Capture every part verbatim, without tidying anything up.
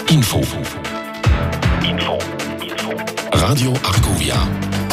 Info. Info. Radio Argovia.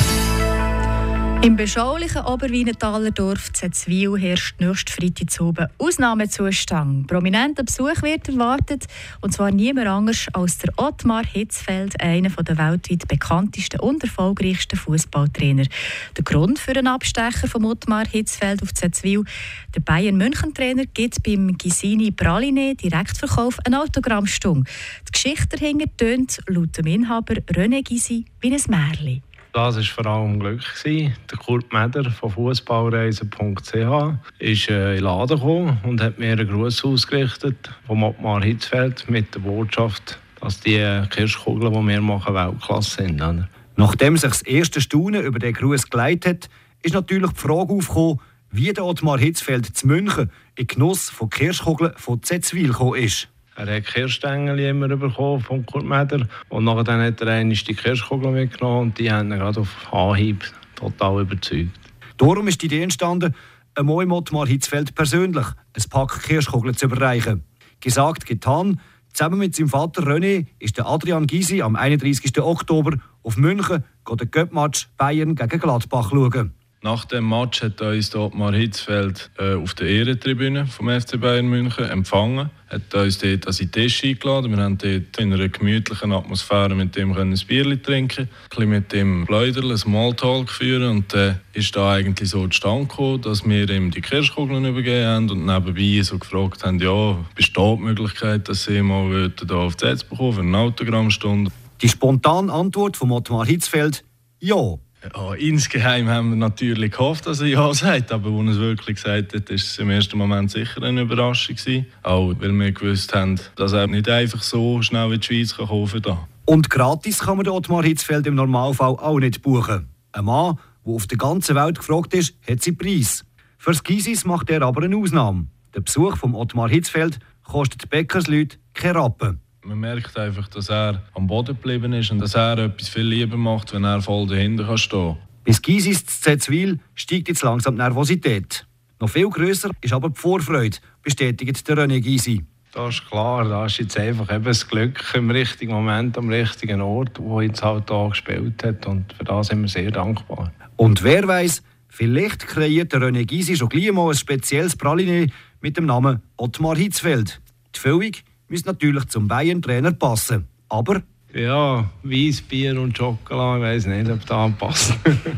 Im beschaulichen Oberweinentaler Dorf Zetzwil herrscht nächsten Freitag zu oben Ausnahmezustand. Prominenter Besuch wird erwartet, und zwar niemand anders als der Ottmar Hitzfeld, einer der weltweit bekanntesten und erfolgreichsten Fußballtrainer. Der Grund für den Abstecher von Ottmar Hitzfeld auf Zetzwil: der Bayern-München-Trainer gibt beim Gisini Praline Direktverkauf eine Autogrammstunde. Die Geschichte dahinter tönt laut dem Inhaber René Gysi wie ein Märchen. Das war vor allem Glück. Der Kurt Meder von fußballreisen punkt c h ist in den Laden gekommen und hat mir einen Gruß ausgerichtet vom Ottmar Hitzfeld mit der Botschaft, dass die Kirschkugeln, die wir machen, Weltklasse sind. Nachdem sich das erste Staunen über den Gruß geleitet hat, ist natürlich die Frage aufgekommen, wie der Ottmar Hitzfeld zu München in Genuss von Kirschkugeln von Zetzwil gekommen ist. Er hat Kirschstängel immer bekommen von Kurt Meder und nachher hat er einmal die Kirschkugeln mitgenommen und die haben ihn gerade auf Anhieb total überzeugt. Darum ist die Idee entstanden, einmal im Ottmar Hitzfeld persönlich ein Pack Kirschkugeln zu überreichen. Gesagt, getan. Zusammen mit seinem Vater René ist der Adrian Gysi am einunddreißigsten Oktober auf München den Cup-Match Bayern gegen Gladbach schauen. Nach dem Match hat uns der Ottmar Hitzfeld äh, auf der Ehrentribüne vom F C Bayern München empfangen. Er hat uns dort an seinen Tisch eingeladen. Wir haben dort in einer gemütlichen Atmosphäre mit ihm ein Bier trinken, ein bisschen mit ihm plaudern, ein Smalltalk führen. Und dann äh, ist da eigentlich so zustande gekommen, dass wir ihm die Kirschkugeln übergeben haben und nebenbei so gefragt haben, ja, besteht die Möglichkeit, dass sie mal hier auf die Zetz bekommen für eine Autogrammstunde. Die spontane Antwort von Ottmar Hitzfeld: ja. Ja, insgeheim haben wir natürlich gehofft, dass er ja sagt, aber als er es wirklich gesagt hat, war es im ersten Moment sicher eine Überraschung gewesen. Auch weil wir gewusst haben, dass er nicht einfach so schnell in die Schweiz kaufen kann. Und gratis kann man den Ottmar Hitzfeld im Normalfall auch nicht buchen. Ein Mann, der auf der ganzen Welt gefragt ist, hat seinen Preis. Für das Gysis macht er aber eine Ausnahme. Der Besuch von Ottmar Hitzfeld kostet Bäckersleute keine Rappen. Man merkt einfach, dass er am Boden geblieben ist und dass er etwas viel lieber macht, wenn er voll dahinter stehen kann. Bis Gysis zu Zetzwil steigt jetzt langsam die Nervosität. Noch viel grösser ist aber die Vorfreude, bestätigt der René Gysi. Das ist klar, da ist jetzt einfach eben das Glück im richtigen Moment, am richtigen Ort, wo jetzt halt da gespielt hat. Und für das sind wir sehr dankbar. Und wer weiss, vielleicht kreiert der René Gysi schon gleich mal ein spezielles Praline mit dem Namen Ottmar Hitzfeld. Die Füllung müsste natürlich zum Bayern-Trainer passen. Aber ja, Weissbier und Schokolade, ich weiss nicht, ob das passt.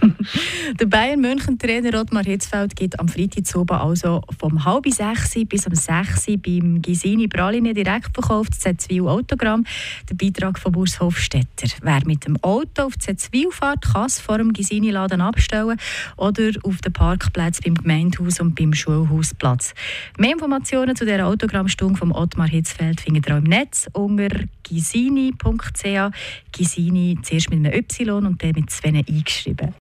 Der Bayern-München-Trainer Ottmar Hitzfeld gibt am Freitag zu oben also vom halb sechs bis um sechs beim Gisini Praline Direktverkauf zu Zetzwil Autogramm. Der Beitrag von Urs Hofstetter. Wer mit dem Auto auf Zetzwil fährt, kann es vor dem Gisini-Laden abstellen oder auf den Parkplätzen beim Gemeindehaus und beim Schulhausplatz. Mehr Informationen zu dieser Autogrammstunde von Ottmar Hitzfeld findet ihr auch im Netz unter gisini punkt c h. Gisini zuerst mit einem Y und dann mit zwei eingeschrieben.